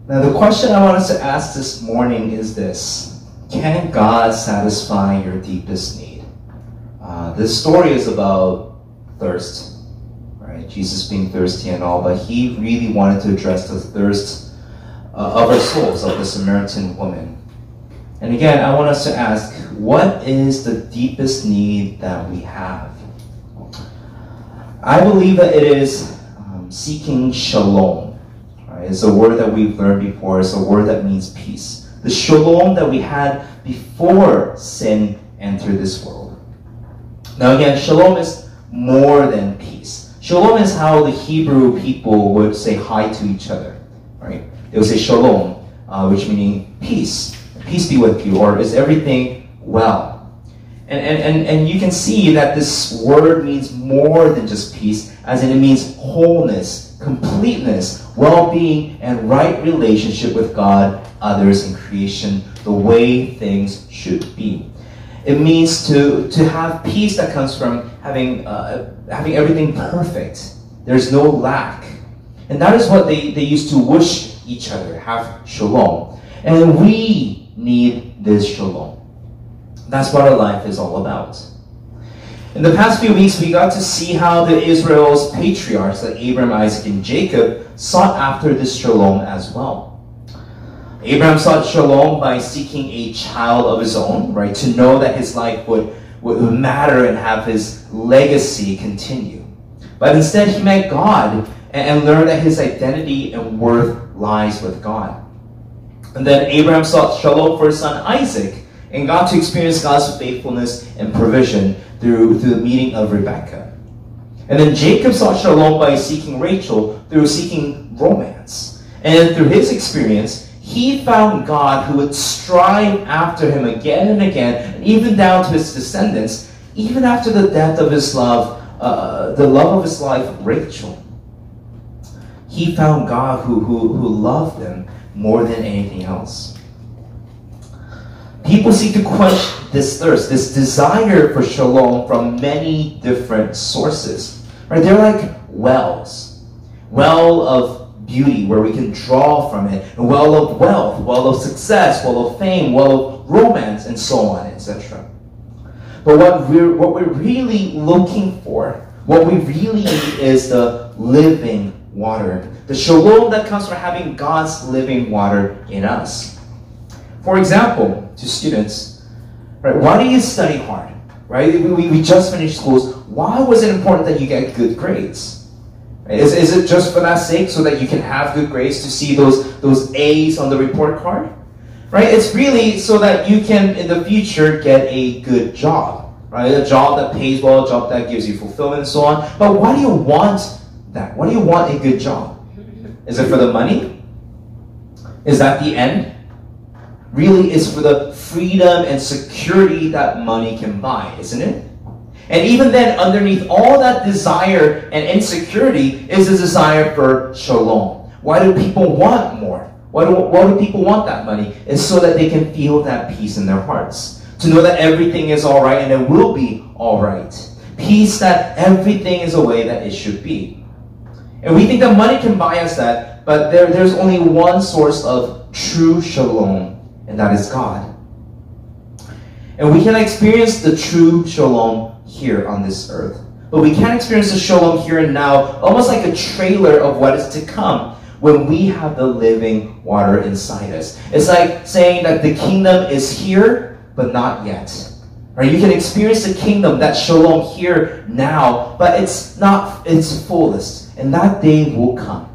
Now, the question I want us to ask this morning is this: can God satisfy your deepest need? This story is about thirst, right? Jesus being thirsty and all, but he really wanted to address the thirst of our souls, of the Samaritan woman. And again, I want us to ask, what is the deepest need that we have? I believe that it is seeking shalom. Right? It's a word that we've learned before. It's a word that means peace. The shalom that we had before sin entered this world. Now again, shalom is more than peace. Shalom is how the Hebrew people would say hi to each other. Right? They would say shalom, which meaning peace. Peace be with you, or is everything well? And you can see that this word means more than just peace, as in it means wholeness, completeness, well-being, and right relationship with God, others, and creation, the way things should be. It means to have peace that comes from having everything perfect. There's no lack. And that is what they used to wish each other, have shalom. And we need this shalom. That's what our life is all about. In the past few weeks, we got to see how the Israel's patriarchs, like Abraham, Isaac, and Jacob, sought after this shalom as well. Abraham sought shalom by seeking a child of his own, right? To know that his life would matter and have his legacy continue. But instead, he met God and learned that his identity and worth lies with God. And then Abraham sought shalom for his son Isaac and got to experience God's faithfulness and provision through the meeting of Rebekah. And then Jacob sought shalom by seeking Rachel through seeking romance. And through his experience, he found God who would strive after him again and again, and even down to his descendants, even after the death of his love, the love of his life, Rachel. He found God who loved him more than anything else. People seek to quench this thirst, this desire for shalom from many different sources. Right? They're like wells. Well of beauty, where we can draw from it. A well of wealth, well of success, well of fame, well of romance, and so on, etc. But what we're really looking for, what we really need is the living water. The shalom that comes from having God's living water in us. For example, to students, right, why do you study hard? Right? We just finished schools. Why was it important that you get good grades? Is it just for that sake, so that you can have good grades to see those A's on the report card? Right? It's really so that you can, in the future, get a good job. Right? A job that pays well, a job that gives you fulfillment and so on. But why do you want that? Why do you want a good job? Is it for the money? Is that the end? Really, it's for the freedom and security that money can buy, isn't it? And even then, underneath all that desire and insecurity is a desire for shalom. Why do people want more? Why do people want that money? It's so that they can feel that peace in their hearts. To know that everything is all right and it will be all right. Peace that everything is the way that it should be. And we think that money can buy us that, but there's only one source of true shalom, and that is God. And we can experience the true shalom here on this earth. But we can't experience the shalom here and now, almost like a trailer of what is to come when we have the living water inside us. It's like saying that the kingdom is here, but not yet. Right? You can experience the kingdom, that shalom here now, but it's not its fullest. And that day will come.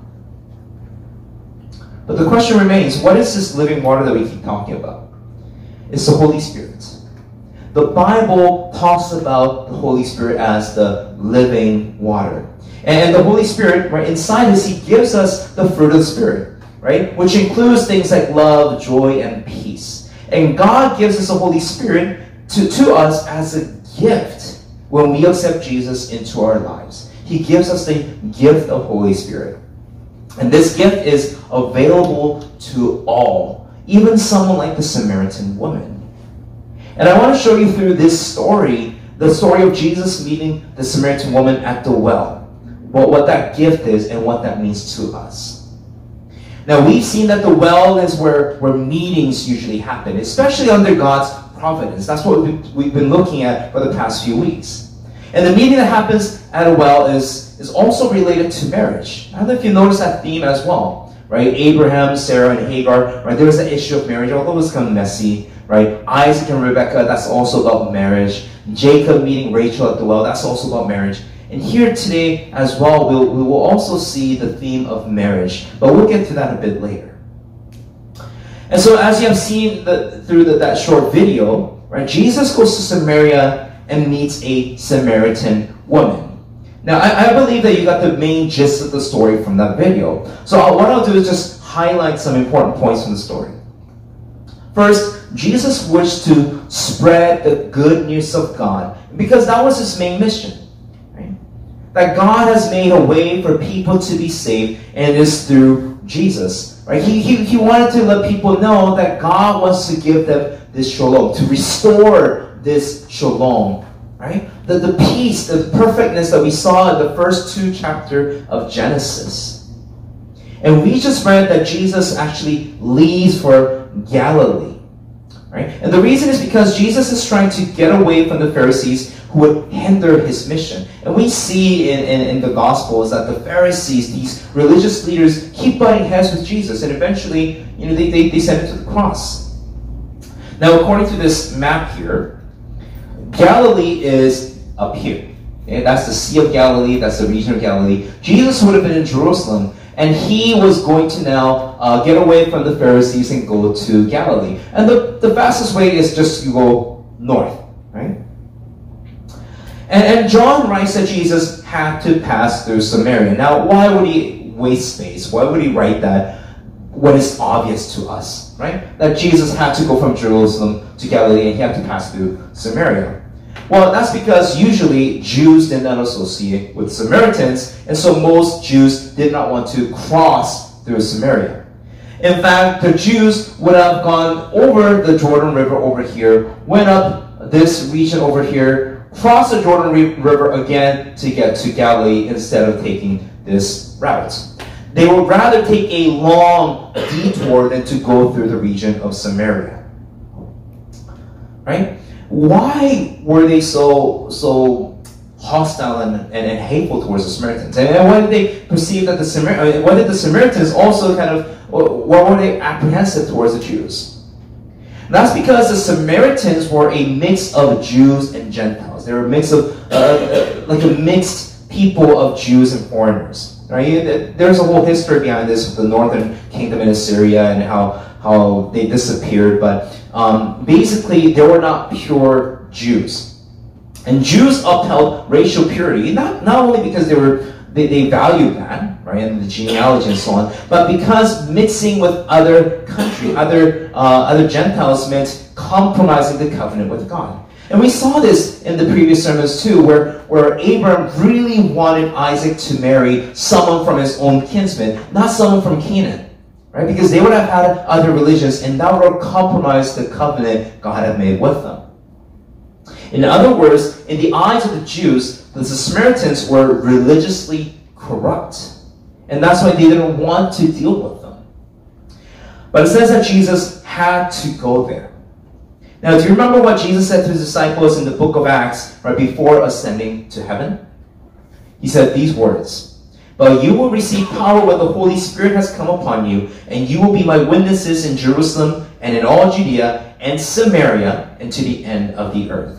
But the question remains, what is this living water that we keep talking about? It's the Holy Spirit. The Bible talks about the Holy Spirit as the living water. And the Holy Spirit, right, inside us, He gives us the fruit of the Spirit, right? Which includes things like love, joy, and peace. And God gives us the Holy Spirit to us as a gift when we accept Jesus into our lives. He gives us the gift of Holy Spirit. And this gift is available to all, even someone like the Samaritan woman. And I want to show you through this story, the story of Jesus meeting the Samaritan woman at the well, what that gift is and what that means to us. Now, we've seen that the well is where meetings usually happen, especially under God's providence. That's what we've been looking at for the past few weeks. And the meeting that happens at a well is also related to marriage. I don't know if you notice that theme as well, right? Abraham, Sarah, and Hagar, right? There was an issue of marriage, although it was kind of messy, right? Isaac and Rebekah, that's also about marriage. Jacob meeting Rachel at the well, that's also about marriage. And here today as well, we will also see the theme of marriage. But we'll get to that a bit later. And so as you have seen through that short video, right, Jesus goes to Samaria and meets a Samaritan woman. Now, I believe that you got the main gist of the story from that video. So what I'll do is just highlight some important points from the story. First, Jesus wished to spread the good news of God because that was his main mission. That God has made a way for people to be saved, and it is through Jesus. Right? He wanted to let people know that God wants to give them this shalom, to restore this shalom. Right? The peace, the perfectness that we saw in the first 2 chapters of Genesis. And we just read that Jesus actually leaves for Galilee. Right? And the reason is because Jesus is trying to get away from the Pharisees who would hinder his mission. And we see in the Gospels that the Pharisees, these religious leaders, keep butting heads with Jesus, and eventually, they send him to the cross. Now, according to this map here, Galilee is up here. Okay? That's the Sea of Galilee, that's the region of Galilee. Jesus would have been in Jerusalem, and he was going to now get away from the Pharisees and go to Galilee. And the fastest way is just to go north, right? And John writes that Jesus had to pass through Samaria. Now, why would he waste space? Why would he write that when it's obvious to us, right? That Jesus had to go from Jerusalem to Galilee and he had to pass through Samaria. Well, that's because usually Jews did not associate with Samaritans, and so most Jews did not want to cross through Samaria. In fact, the Jews would have gone over the Jordan River over here, went up this region over here, cross the Jordan River again to get to Galilee instead of taking this route. They would rather take a long detour than to go through the region of Samaria. Right? Why were they so hostile and hateful towards the Samaritans? And why did they perceive that why did the Samaritans also why were they apprehensive towards the Jews? And that's because the Samaritans were a mix of Jews and Gentiles. They were a mix of, like a mixed people of Jews and foreigners. Right? There's a whole history behind this with the northern kingdom in Assyria and how they disappeared. But basically, they were not pure Jews. And Jews upheld racial purity, not only because they valued that, right, and the genealogy and so on, but because mixing with other country, other Gentiles meant compromising the covenant with God. And we saw this in the previous sermons too, where Abraham really wanted Isaac to marry someone from his own kinsman, not someone from Canaan, right? Because they would have had other religions, and that would have compromised the covenant God had made with them. In other words, in the eyes of the Jews, the Samaritans were religiously corrupt. And that's why they didn't want to deal with them. But it says that Jesus had to go there. Now, do you remember what Jesus said to his disciples in the book of Acts right before ascending to heaven? He said these words, "But you will receive power when the Holy Spirit has come upon you, and you will be my witnesses in Jerusalem and in all Judea and Samaria and to the end of the earth."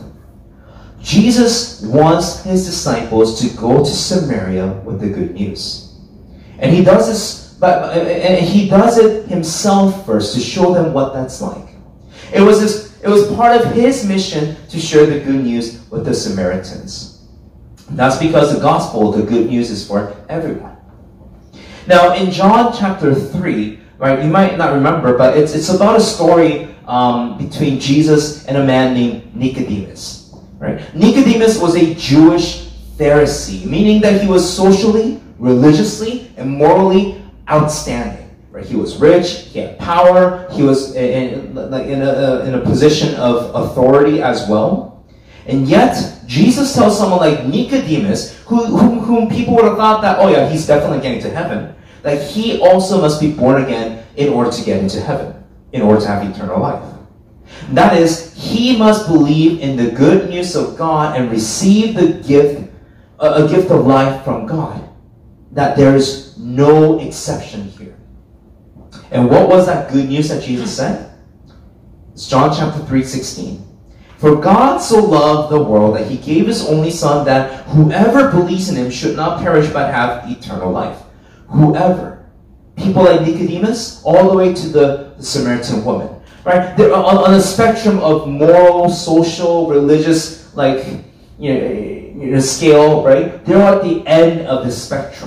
Jesus wants his disciples to go to Samaria with the good news. And he does this, and he does it himself first to show them what that's like. It was part of his mission to share the good news with the Samaritans. That's because the gospel, the good news, is for everyone. Now, in John chapter 3, right, you might not remember, but it's about a story between Jesus and a man named Nicodemus. Right? Nicodemus was a Jewish Pharisee, meaning that he was socially, religiously, and morally outstanding. Right? He was rich, he had power, he was in a position of authority as well. And yet, Jesus tells someone like Nicodemus, whom people would have thought that, oh yeah, he's definitely getting to heaven. that he also must be born again in order to get into heaven, in order to have eternal life. That is, he must believe in the good news of God and receive the gift, a gift of life from God. That there is no exception here. And what was that good news that Jesus said? It's John chapter 3:16. For God so loved the world that he gave his only Son, that whoever believes in him should not perish but have eternal life. Whoever. People like Nicodemus, all the way to the Samaritan woman. Right? They're on a spectrum of moral, social, religious, scale, right? They're at the end of the spectrum.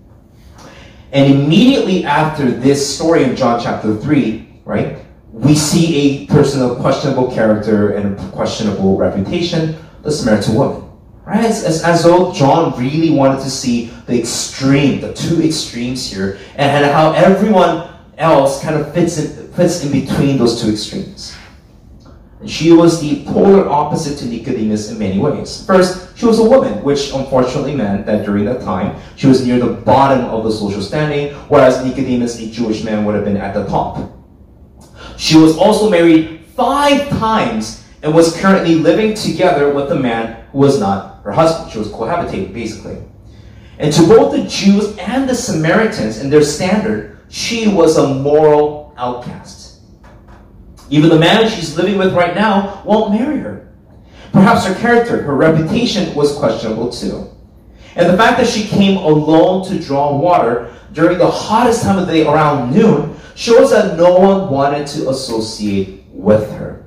And immediately after this story in John chapter 3, right, we see a person of questionable character and questionable reputation, the Samaritan woman. Right? As though John really wanted to see the two extremes here, and how everyone else kind of fits in between those two extremes. And she was the polar opposite to Nicodemus in many ways. First, she was a woman, which unfortunately meant that during that time, she was near the bottom of the social standing, whereas Nicodemus, a Jewish man, would have been at the top. She was also married 5 times and was currently living together with a man who was not her husband. She was cohabitating, basically. And to both the Jews and the Samaritans, in their standard, she was a moral outcast. Even the man she's living with right now won't marry her. Perhaps her character, her reputation was questionable too. And the fact that she came alone to draw water during the hottest time of the day around noon shows that no one wanted to associate with her.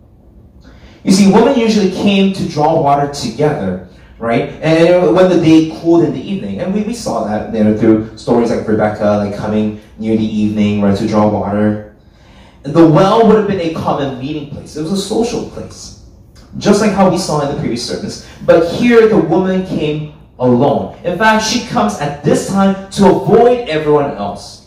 You see, women usually came to draw water together, right? And when the day cooled in the evening. And we saw that through stories like Rebecca, coming near the evening, right, to draw water. And the well would have been a common meeting place. It was a social place. Just like how we saw in the previous service. But here the woman came alone. In fact, she comes at this time to avoid everyone else.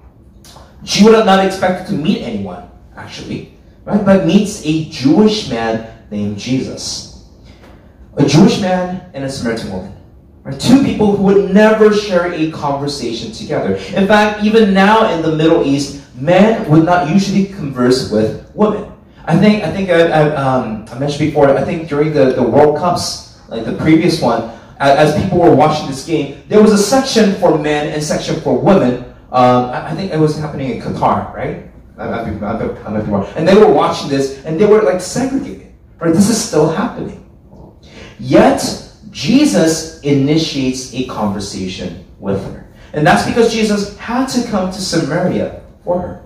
She would have not expected to meet anyone, actually, right? But meets a Jewish man named Jesus. A Jewish man and a Samaritan woman. Right? 2 people who would never share a conversation together. In fact, even now in the Middle East, men would not usually converse with women. I think I mentioned before, I think during the World Cups, like the previous one, as people were watching this game, there was a section for men and section for women. I think it was happening in Qatar, right? And they were watching this, and they were segregated. Right? This is still happening. Yet, Jesus initiates a conversation with her. And that's because Jesus had to come to Samaria for her.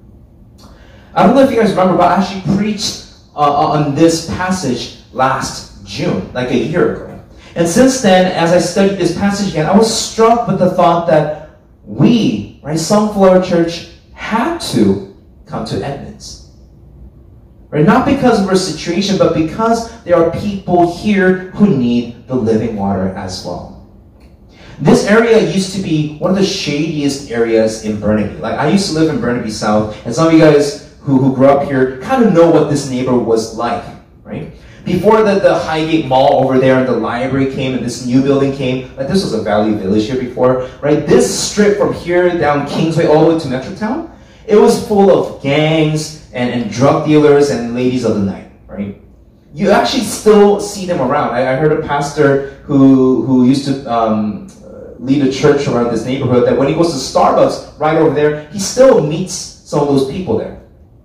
I don't know if you guys remember, but I actually preached on this passage last June, like a year ago. And since then, as I studied this passage again, I was struck with the thought that we, right, Sunflower Church, had to come to Edmonds. Right? Not because of our situation, but because there are people here who need the living water as well. This area used to be one of the shadiest areas in Burnaby. I used to live in Burnaby South, and some of you guys who grew up here kind of know what this neighborhood was like, right? Before the Highgate Mall over there and the library came and this new building came, this was a Value Village here before, right? This strip from here down Kingsway all the way to Metrotown, it was full of gangs and drug dealers and ladies of the night, right? You actually still see them around. I heard a pastor who used to lead a church around this neighborhood that when he goes to Starbucks right over there, he still meets some of those people there.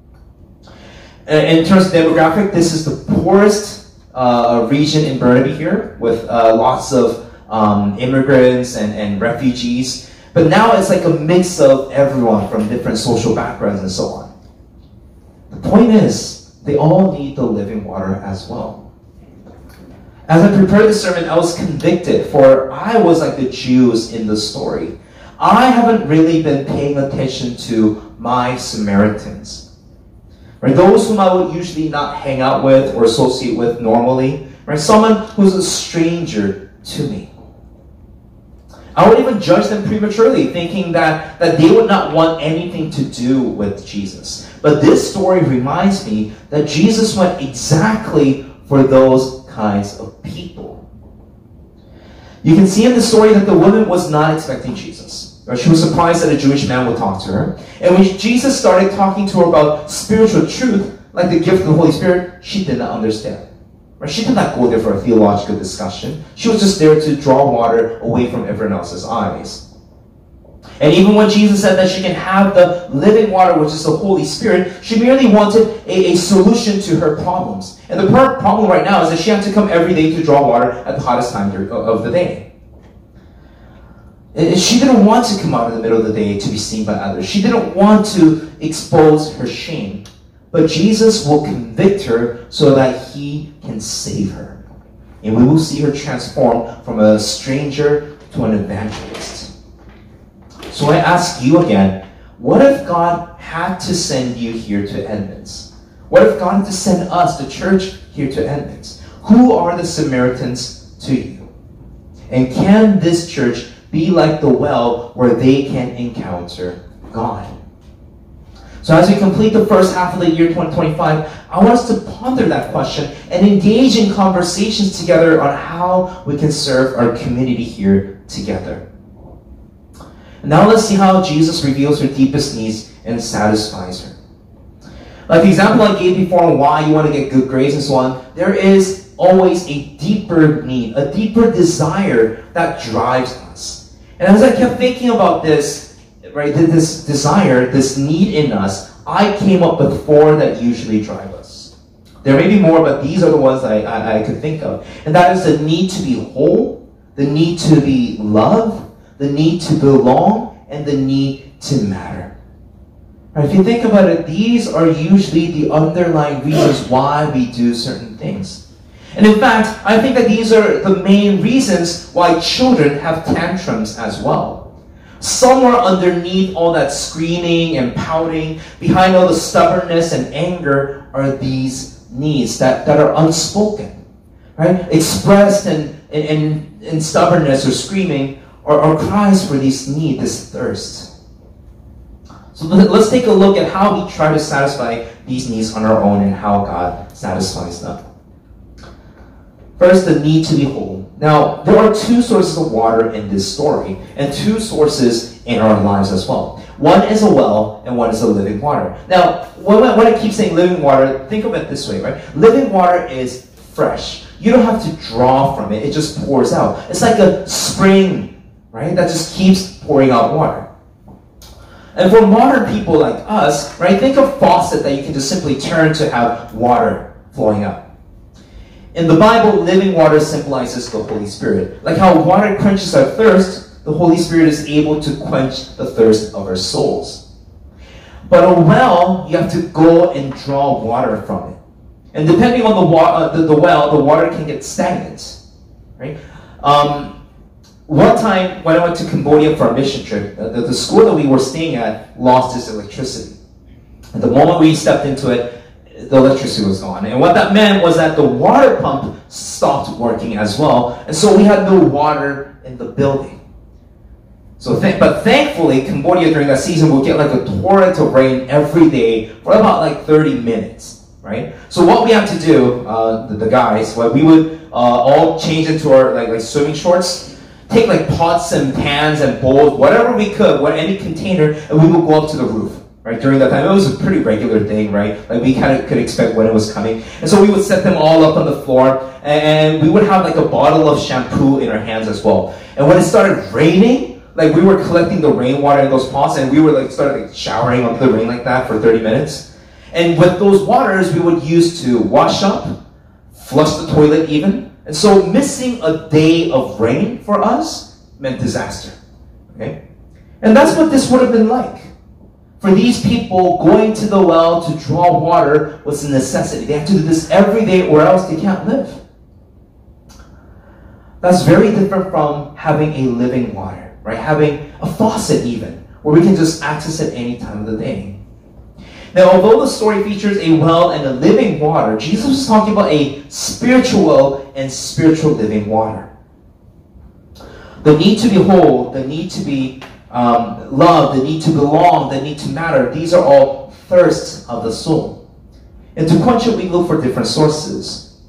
In terms of demographic, this is the poorest region in Burnaby here, with lots of immigrants and refugees. But now it's like a mix of everyone from different social backgrounds and so on. The point is, they all need the living water as well. As I prepared this sermon, I was convicted, for I was like the Jews in the story. I haven't really been paying attention to my Samaritans. Right? Those whom I would usually not hang out with or associate with normally. Right? Someone who's a stranger to me. I would even judge them prematurely, thinking that they would not want anything to do with Jesus. But this story reminds me that Jesus went exactly for those kinds of people. You can see in the story that the woman was not expecting Jesus. She was surprised that a Jewish man would talk to her. And when Jesus started talking to her about spiritual truth, like the gift of the Holy Spirit, she did not understand. She did not go there for a theological discussion. She was just there to draw water away from everyone else's eyes. And even when Jesus said that she can have the living water, which is the Holy Spirit, she merely wanted a solution to her problems. And the problem right now is that she had to come every day to draw water at the hottest time of the day. She didn't want to come out in the middle of the day to be seen by others. She didn't want to expose her shame. But Jesus will convict her so that He can save her. And we will see her transformed from a stranger to an evangelist. So I ask you again, what if God had to send you here to Edmonds? What if God had to send us, the church, here to Edmonds? Who are the Samaritans to you? And can this church be like the well where they can encounter God? So as we complete the first half of the year 2025, I want us to ponder that question and engage in conversations together on how we can serve our community here together. Now let's see how Jesus reveals her deepest needs and satisfies her. Like the example I gave before on why you want to get good grades and so on, there is always a deeper need, a deeper desire that drives us. And as I kept thinking about this, right, this desire, this need in us, I came up with 4 that usually drive us. There may be more, but these are the ones I could think of. And that is the need to be whole, the need to be loved, the need to belong, and the need to matter. Right, if you think about it, these are usually the underlying reasons why we do certain things. And in fact, I think that these are the main reasons why children have tantrums as well. Somewhere underneath all that screaming and pouting, behind all the stubbornness and anger, are these needs that are unspoken, right? Expressed in stubbornness or screaming, or cries for this need, this thirst. So let's take a look at how we try to satisfy these needs on our own and how God satisfies them. First, the need to be whole. Now, there are 2 sources of water in this story, and 2 sources in our lives as well. One is a well, and one is a living water. Now, when I keep saying living water, think of it this way, right? Living water is fresh. You don't have to draw from it. It just pours out. It's like a spring, right? That just keeps pouring out water. And for modern people like us, right, think of a faucet that you can just simply turn to have water flowing out. In the Bible, living water symbolizes the Holy Spirit. Like how water quenches our thirst, the Holy Spirit is able to quench the thirst of our souls. But a well, you have to go and draw water from it. And depending on the well, the water can get stagnant, right? One time, when I went to Cambodia for a mission trip, the school that we were staying at lost its electricity. And the moment we stepped into it, the electricity was gone. And what that meant was that the water pump stopped working as well. And so we had no water in the building. But thankfully, Cambodia during that season would get like a torrent of rain every day for about like 30 minutes, right? So what we had to do, the guys, we would all change into our like swimming shorts, take like pots and pans and bowls, whatever we could, any container, and we would go up to the roof, right? During that time, it was a pretty regular thing, right? Like we kind of could expect when it was coming. And so we would set them all up on the floor, and we would have like a bottle of shampoo in our hands as well. And when it started raining, like we were collecting the rainwater in those pots, and we were started showering onto the rain like that for 30 minutes. And with those waters, we would use to wash up, flush the toilet even. And so missing a day of rain for us meant disaster. Okay? And that's what this would have been like. For these people, going to the well to draw water was a necessity. They have to do this every day or else they can't live. That's very different from having a living water, right? Having a faucet even, where we can just access it any time of the day. Now, although the story features a well and a living water, Jesus was talking about a spiritual well and spiritual living water. The need to be whole, the need to be loved, the need to belong, the need to matter, these are all thirsts of the soul. And to quench it, we look for different sources.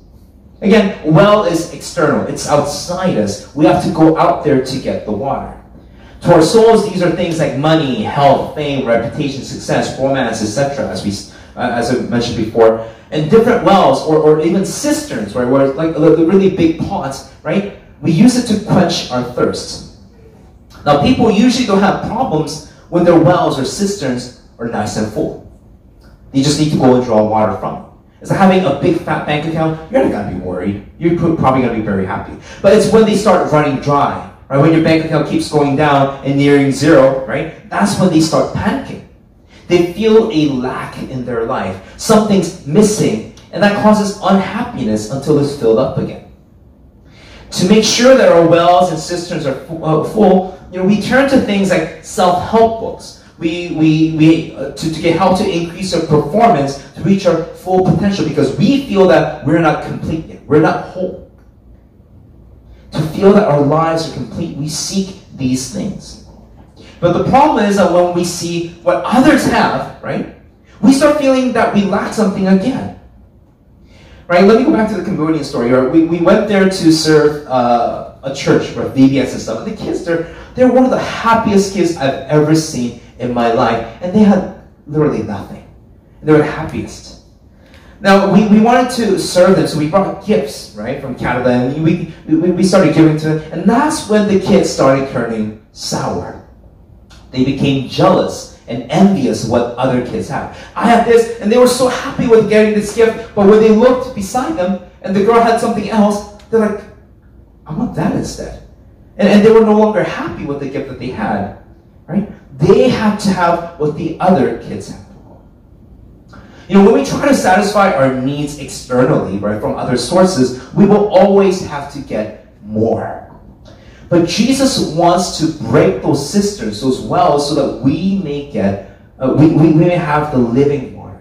Again, well is external. It's outside us. We have to go out there to get the water. To our souls, these are things like money, health, fame, reputation, success, romance, etc., as I mentioned before. And different wells, or even cisterns, right, where like the really big pots, right? We use it to quench our thirst. Now, people usually don't have problems when their wells or cisterns are nice and full. They just need to go and draw water from it. It's like having a big fat bank account. You're not going to be worried. You're probably going to be very happy. But it's when they start running dry, right? When your bank account keeps going down and nearing zero, right? That's when they start panicking. They feel a lack in their life. Something's missing, and that causes unhappiness until it's filled up again. To make sure that our wells and cisterns are full, we turn to things like self-help books. To get help to increase our performance, to reach our full potential, because we feel that we're not complete yet. We're not whole. To feel that our lives are complete, we seek these things. But the problem is that when we see what others have, right, we start feeling that we lack something again. Right? Let me go back to the Cambodian story. We went there to serve a church with VBS and stuff. And the kids, they're one of the happiest kids I've ever seen in my life. And they had literally nothing. They were the happiest. Now, we wanted to serve them, so we brought gifts, right, from Canada. And we started giving to them. And that's when the kids started turning sour. They became jealous and envious of what other kids have. I had this, and they were so happy with getting this gift, but when they looked beside them, and the girl had something else, they're like, I want that instead. And they were no longer happy with the gift that they had, right? They had to have what the other kids had. When we try to satisfy our needs externally, right, from other sources, we will always have to get more. But Jesus wants to break those cisterns, those wells, so that we may we may have the living water.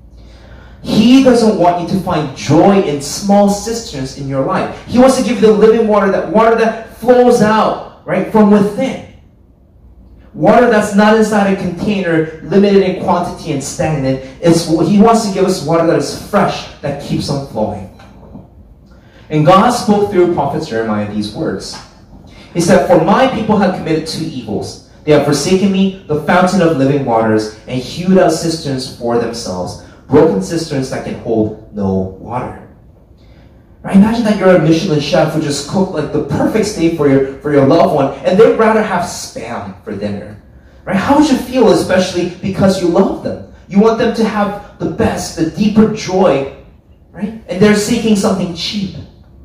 He doesn't want you to find joy in small cisterns in your life. He wants to give you the living water that flows out, right, from within. Water that's not inside a container, limited in quantity and stagnant. He wants to give us water that is fresh, that keeps on flowing. And God spoke through prophet Jeremiah these words. He said, "For my people have committed two evils. They have forsaken me, the fountain of living waters, and hewed out cisterns for themselves, broken cisterns that can hold no water." Right? Imagine that you're a Michelin chef who just cooked like the perfect steak for your loved one, and they'd rather have Spam for dinner. Right? How would you feel, especially because you love them? You want them to have the best, the deeper joy, right? And they're seeking something cheap.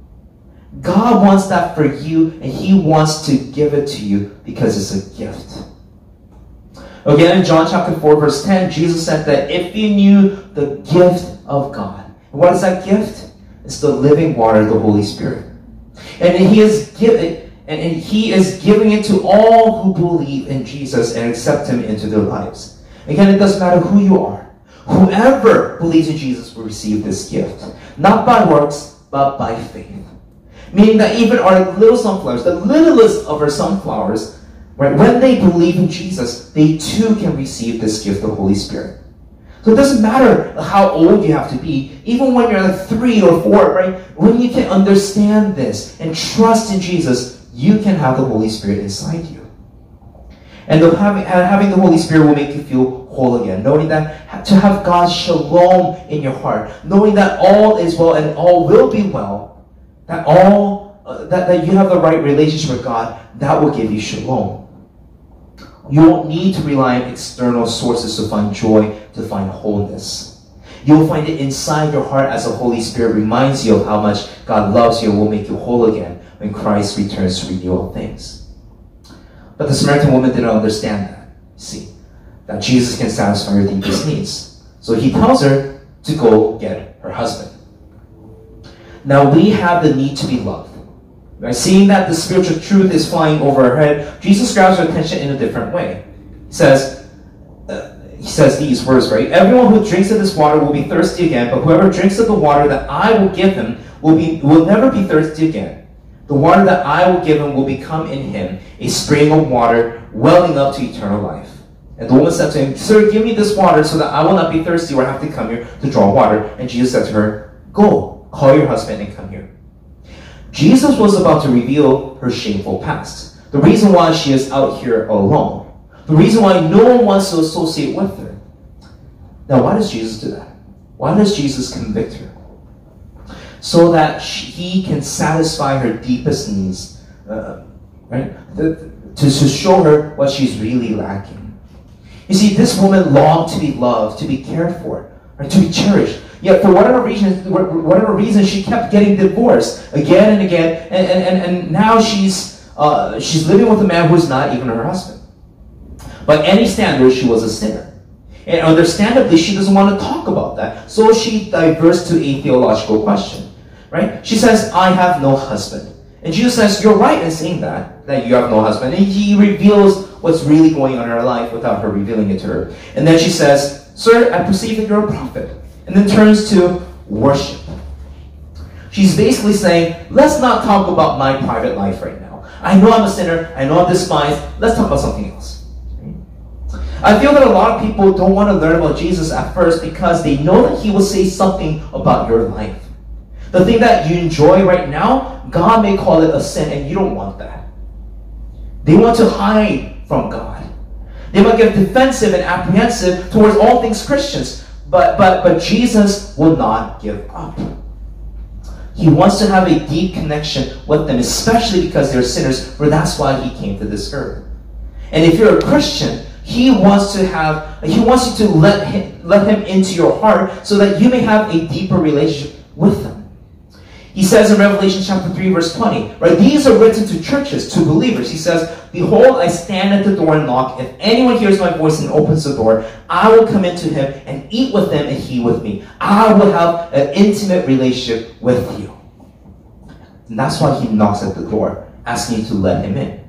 God wants that for you, and He wants to give it to you because it's a gift. Again, in John chapter 4, verse 10, Jesus said that if you knew the gift of God, and what is that gift? It's the living water, the Holy Spirit. And He is giving it to all who believe in Jesus and accept Him into their lives. Again, it doesn't matter who you are. Whoever believes in Jesus will receive this gift. Not by works, but by faith. Meaning that even our little sunflowers, the littlest of our sunflowers, right, when they believe in Jesus, they too can receive this gift of the Holy Spirit. So it doesn't matter how old you have to be, even when you're like 3 or 4, right? When you can understand this and trust in Jesus, you can have the Holy Spirit inside you. And having the Holy Spirit will make you feel whole again. Knowing that, to have God's shalom in your heart. Knowing that all is well and all will be well. That you have the right relationship with God, that will give you shalom. You won't need to rely on external sources to find joy, to find wholeness. You'll find it inside your heart as the Holy Spirit reminds you of how much God loves you and will make you whole again when Christ returns to renew all things. But the Samaritan woman didn't understand that. See, that Jesus can satisfy her deepest needs. So He tells her to go get her husband. Now we have the need to be loved. Right? Seeing that the spiritual truth is flying over our head, Jesus grabs our attention in a different way. He says these words, right? "Everyone who drinks of this water will be thirsty again, but whoever drinks of the water that I will give him will never be thirsty again. The water that I will give him will become in him a spring of water welling up to eternal life." And the woman said to him, "Sir, give me this water so that I will not be thirsty or have to come here to draw water." And Jesus said to her, "Go, call your husband and come here." Jesus was about to reveal her shameful past. The reason why she is out here alone. The reason why no one wants to associate with her. Now, why does Jesus do that? Why does Jesus convict her? So that he can satisfy her deepest needs, right? To show her what she's really lacking. You see, this woman longed to be loved, to be cared for, or to be cherished. Yet, for whatever reason, she kept getting divorced again and again, and now she's living with a man who's not even her husband. By any standard, she was a sinner. And understandably, she doesn't want to talk about that. So she diverts to a theological question, right? She says, I have no husband. And Jesus says, you're right in saying that you have no husband. And he reveals what's really going on in her life without her revealing it to her. And then she says, sir, I perceive that you're a prophet. And then turns to worship. She's basically saying, let's not talk about my private life right now. I know I'm a sinner. I know I'm despised. Let's talk about something else. I feel that a lot of people don't want to learn about Jesus at first because they know that he will say something about your life. The thing that you enjoy right now, God may call it a sin, and you don't want that. They want to hide from God. They might get defensive and apprehensive towards all things Christians, but Jesus will not give up. He wants to have a deep connection with them, especially because they're sinners, for that's why he came to this earth. And if you're a Christian, He wants you to let him into your heart so that you may have a deeper relationship with him. He says in Revelation chapter 3, verse 20, right? These are written to churches, to believers. He says, behold, I stand at the door and knock. If anyone hears my voice and opens the door, I will come into him and eat with him and he with me. I will have an intimate relationship with you. And that's why he knocks at the door, asking you to let him in.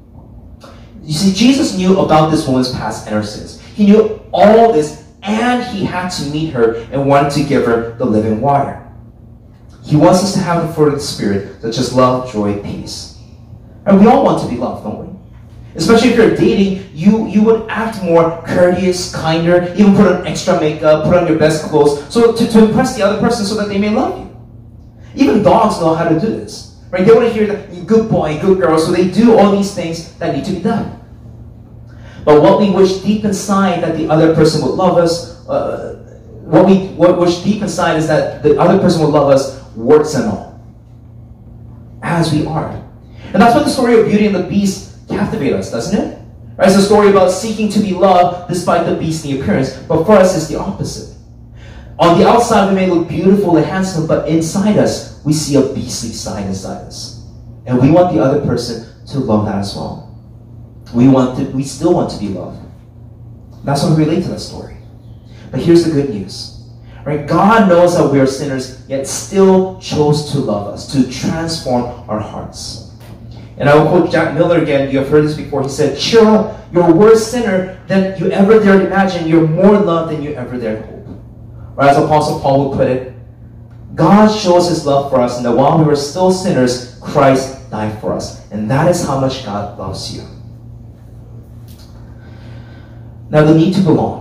You see, Jesus knew about this woman's past and her sins. He knew all this, and he had to meet her and wanted to give her the living water. He wants us to have the fruit of the Spirit, such as love, joy, peace. And we all want to be loved, don't we? Especially if you're dating, you would act more courteous, kinder, even put on extra makeup, put on your best clothes, so to impress the other person so that they may love you. Even dogs know how to do this. Right? They want to hear the good boy, good girl, so they do all these things that need to be done. But what we wish deep inside that the other person would love us, what we wish deep inside is that the other person would love us, warts and all, as we are. And that's what the story of Beauty and the Beast captivates us, doesn't it? Right? It's a story about seeking to be loved despite the beastly appearance, but for us it's the opposite. On the outside we may look beautiful and handsome, but inside us we see a beastly side inside us. And we want the other person to love that as well. We still want to be loved. That's why we relate to that story. But here's the good news. Right? God knows that we are sinners, yet still chose to love us, to transform our hearts. And I will quote Jack Miller again. You have heard this before. He said, cheer up, you're a worse sinner than you ever dared imagine. You're more loved than you ever dared hope. Or as Apostle Paul would put it, God shows his love for us, and that while we were still sinners, Christ died for us. And that is how much God loves you. Now, the need to belong.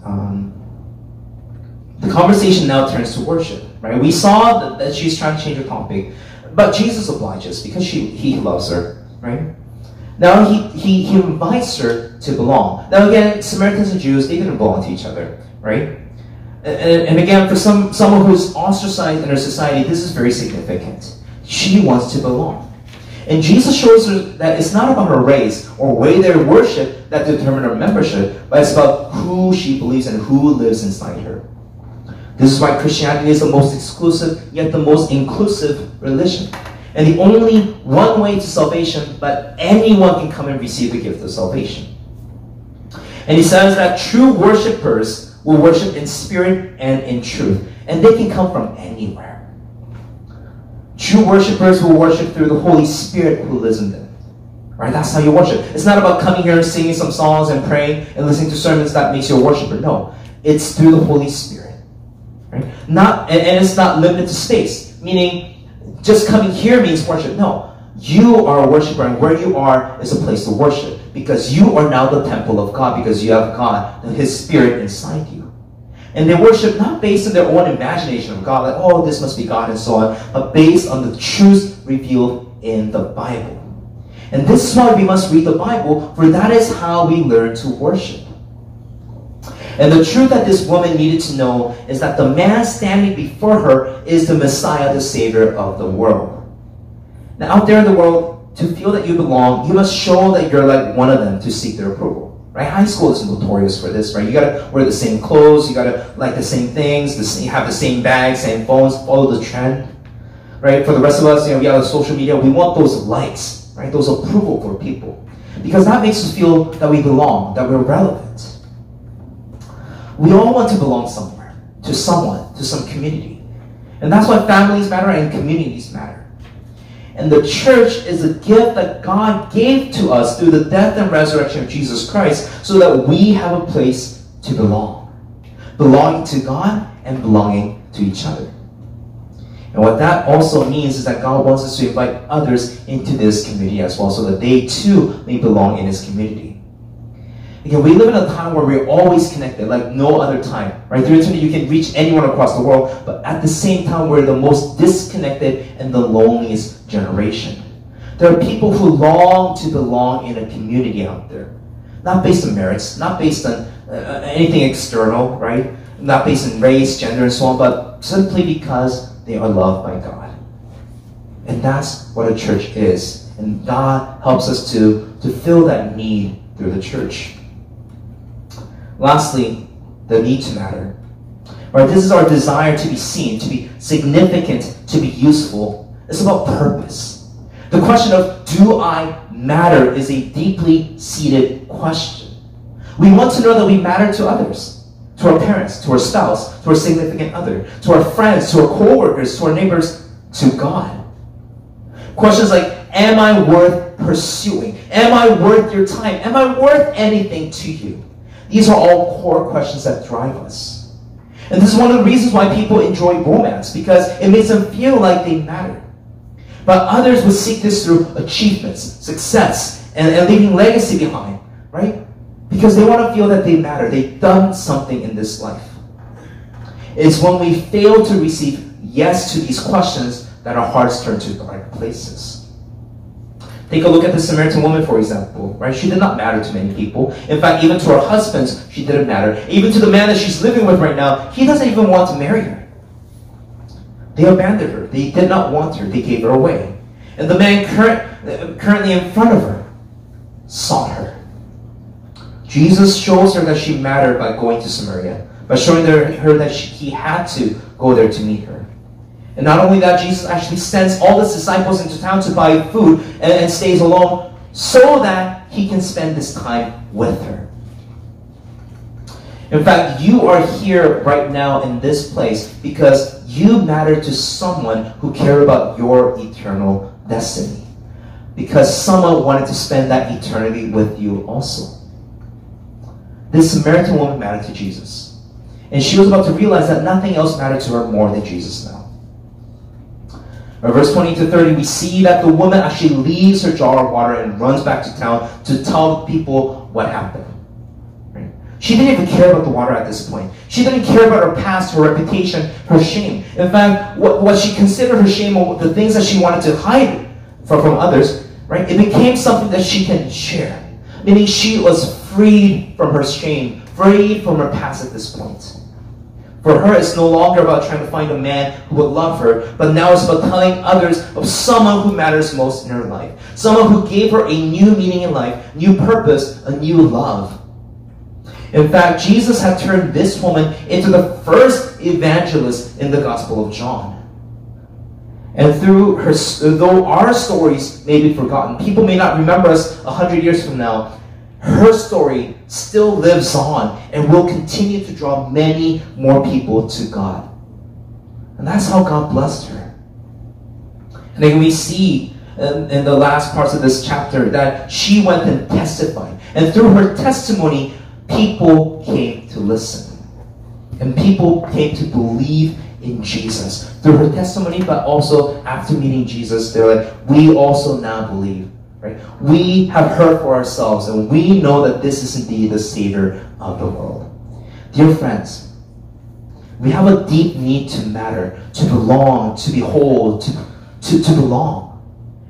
The conversation now turns to worship. Right? We saw that she's trying to change the topic, but Jesus obliges because he loves her. Right? Now he invites her to belong. Now again, Samaritans and Jews, they didn't belong to each other. Right? And again, for someone who's ostracized in her society, this is very significant. She wants to belong. And Jesus shows her that it's not about her race or way they worship that determine her membership, but it's about who she believes and who lives inside her. This is why Christianity is the most exclusive, yet the most inclusive religion. And the only one way to salvation, but anyone can come and receive the gift of salvation. And he says that true worshipers will worship in spirit and in truth. And they can come from anywhere. True worshipers will worship through the Holy Spirit who lives in them. Right? That's how you worship. It's not about coming here and singing some songs and praying and listening to sermons that makes you a worshiper. No. It's through the Holy Spirit. Right? And it's not limited to space. Meaning, just coming here means worship. No. You are a worshiper, and where you are is a place to worship. Because you are now the temple of God, because you have God and his Spirit inside you. And they worship not based on their own imagination of God, like, oh, this must be God and so on, but based on the truths revealed in the Bible. And this is why we must read the Bible, for that is how we learn to worship. And the truth that this woman needed to know is that the man standing before her is the Messiah, the Savior of the world. Now, out there in the world, to feel that you belong, you must show that you're like one of them to seek their approval. Right? High school is notorious for this, right? You gotta wear the same clothes, you gotta like the same things, have the same bags, same phones, follow the trend. Right? For the rest of us, we have social media, we want those likes, right? Those approval for people. Because that makes us feel that we belong, that we're relevant. We all want to belong somewhere, to someone, to some community. And that's why families matter and communities matter. And the church is a gift that God gave to us through the death and resurrection of Jesus Christ so that we have a place to belong. Belonging to God and belonging to each other. And what that also means is that God wants us to invite others into this community as well so that they too may belong in His community. Again, we live in a time where we're always connected like no other time. Right? Through internet, you can reach anyone across the world, but at the same time, we're the most disconnected and the loneliest generation. There are people who long to belong in a community out there. Not based on merits, not based on anything external, right? Not based on race, gender, and so on, but simply because they are loved by God. And that's what a church is. And God helps us to fill that need through the church. Lastly, the need to matter. Right, this is our desire to be seen, to be significant, to be useful. It's about purpose. The question of, do I matter, is a deeply seated question. We want to know that we matter to others, to our parents, to our spouse, to our significant other, to our friends, to our co-workers, to our neighbors, to God. Questions like, am I worth pursuing? Am I worth your time? Am I worth anything to you? These are all core questions that drive us. And this is one of the reasons why people enjoy romance, because it makes them feel like they matter. But others would seek this through achievements, success, and leaving legacy behind, right? Because they want to feel that they matter. They've done something in this life. It's when we fail to receive yes to these questions that our hearts turn to dark places. Take a look at the Samaritan woman, for example, right? She did not matter to many people. In fact, even to her husbands, she didn't matter. Even to the man that she's living with right now, he doesn't even want to marry her. They abandoned her. They did not want her. They gave her away. And the man currently in front of her sought her. Jesus shows her that she mattered by going to Samaria, by showing her that he had to go there to meet her. And not only that, Jesus actually sends all his disciples into town to buy food and stays alone so that he can spend this time with her. In fact, you are here right now in this place because you matter to someone who cared about your eternal destiny. Because someone wanted to spend that eternity with you also. This Samaritan woman mattered to Jesus. And she was about to realize that nothing else mattered to her more than Jesus now. In verse 20 to 30, we see that the woman actually leaves her jar of water and runs back to town to tell people what happened. Right? She didn't even care about the water at this point. She didn't care about her past, her reputation, her shame. In fact, what she considered her shame, or the things that she wanted to hide from others, right? It became something that she can share. Meaning she was freed from her shame, freed from her past at this point. For her, it's no longer about trying to find a man who would love her, but now it's about telling others of someone who matters most in her life. Someone who gave her a new meaning in life, new purpose, a new love. In fact, Jesus had turned this woman into the first evangelist in the Gospel of John. And through her, though our stories may be forgotten, people may not remember us 100 years from now, her story still lives on and will continue to draw many more people to God. And that's how God blessed her. And then we see in the last parts of this chapter that she went and testified. And through her testimony, people came to listen. And people came to believe in Jesus. Through her testimony, but also after meeting Jesus, they're like, we also now believe. Right? We have heard for ourselves, and we know that this is indeed the Savior of the world. Dear friends, we have a deep need to matter, to belong, to be whole, to belong.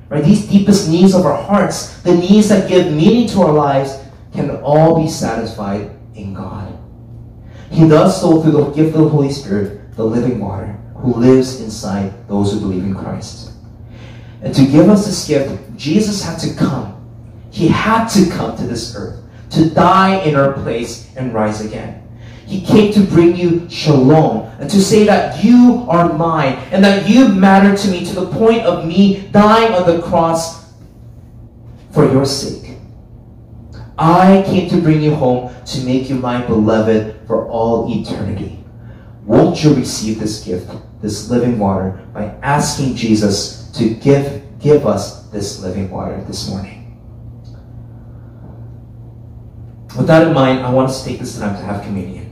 right? These deepest needs of our hearts, the needs that give meaning to our lives, can all be satisfied in God. He does so through the gift of the Holy Spirit, the living water, who lives inside those who believe in Christ. And to give us this gift, Jesus had to come. He had to come to this earth, to die in our place and rise again. He came to bring you shalom, and to say that you are mine, and that you matter to me to the point of me dying on the cross for your sake. I came to bring you home, to make you my beloved for all eternity. Won't you receive this gift, this living water, by asking Jesus to give us this living water this morning? With that in mind, I want us to take this time to have communion.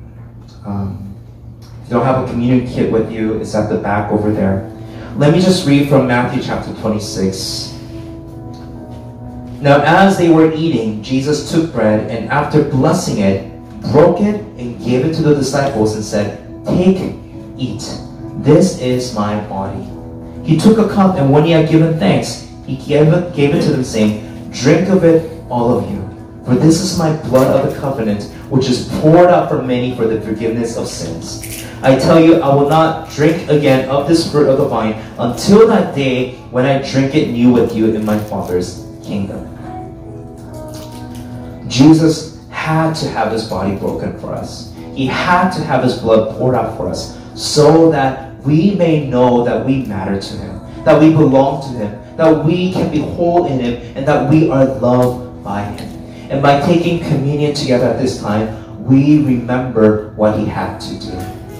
If you don't have a communion kit with you, it's at the back over there. Let me just read from Matthew chapter 26. Now as they were eating, Jesus took bread, and after blessing it, broke it and gave it to the disciples and said, "Take, eat. This is my body." He took a cup, and when he had given thanks, he gave it to them, saying, "Drink of it, all of you. For this is my blood of the covenant, which is poured out for many for the forgiveness of sins. I tell you, I will not drink again of this fruit of the vine until that day when I drink it new with you in my Father's kingdom." Jesus had to have his body broken for us. He had to have his blood poured out for us so that we may know that we matter to him, that we belong to him, that we can be whole in him, and that we are loved by him. And by taking communion together at this time, we remember what he had to do.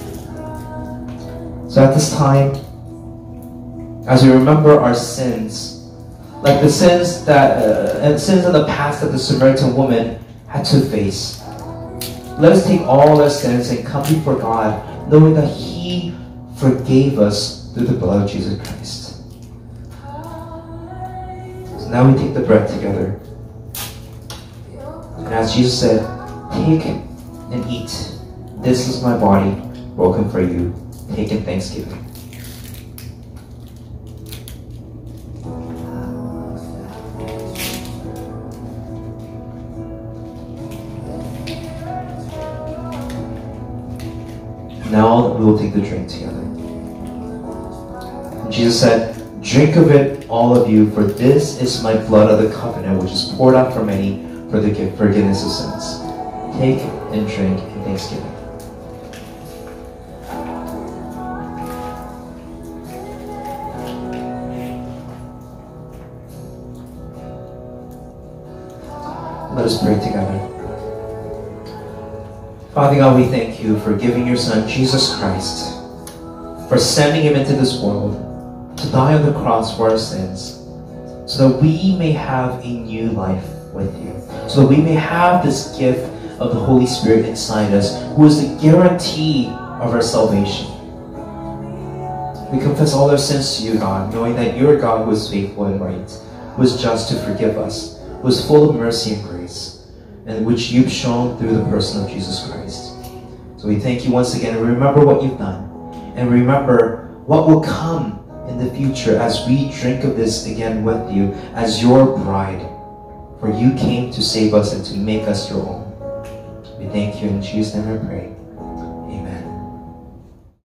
So at this time, as we remember our sins, like the sins and sins in the past that the Samaritan woman had to face, let us take all our sins and come before God, knowing that he forgave us through the blood of Jesus Christ. So now we take the bread together. And as Jesus said, "Take and eat. This is my body broken for you. Take in thanksgiving." Now we will take the drink together. And Jesus said, "Drink of it, all of you, for this is my blood of the covenant, which is poured out for many for the forgiveness of sins. Take and drink in thanksgiving." Let us pray together. Father God, we thank you for giving your Son, Jesus Christ, for sending him into this world to die on the cross for our sins, so that we may have a new life with you, so that we may have this gift of the Holy Spirit inside us, who is the guarantee of our salvation. We confess all our sins to you, God, knowing that you are God who is faithful and right, who is just to forgive us, who is full of mercy and grace, and which you've shown through the person of Jesus Christ. So we thank you once again, and remember what you've done, and remember what will come in the future as we drink of this again with you as your bride. For you came to save us and to make us your own. We thank you in Jesus' name I pray.